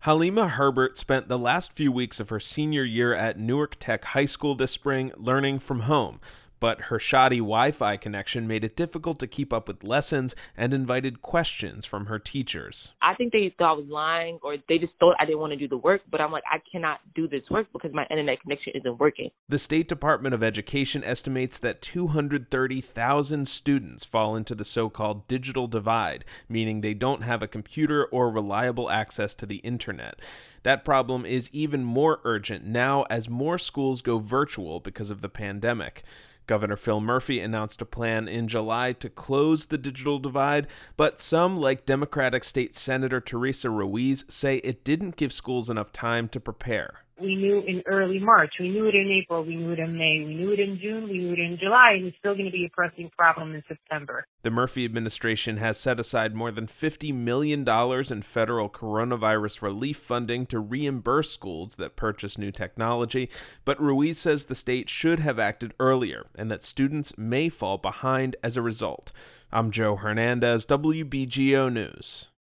Halima Herbert spent the last few weeks of her senior year at Newark Tech High School this spring learning from home. But her shoddy Wi-Fi connection made it difficult to keep up with lessons and invited questions from her teachers. I think they thought I was lying, or they just thought I didn't want to do the work, but I'm like, I cannot do this work because my internet connection isn't working. The State Department of Education estimates that 230,000 students fall into the so-called digital divide, meaning they don't have a computer or reliable access to the internet. That problem is even more urgent now as more schools go virtual because of the pandemic. Governor Phil Murphy announced a plan in July to close the digital divide, but some, like Democratic State Senator Teresa Ruiz, say it didn't give schools enough time to prepare. We knew in early March, we knew it in April, we knew it in May, we knew it in June, we knew it in July, and it's still going to be a pressing problem in September. The Murphy administration has set aside more than $50 million in federal coronavirus relief funding to reimburse schools that purchase new technology, but Ruiz says the state should have acted earlier and that students may fall behind as a result. I'm Joe Hernandez, WBGO News.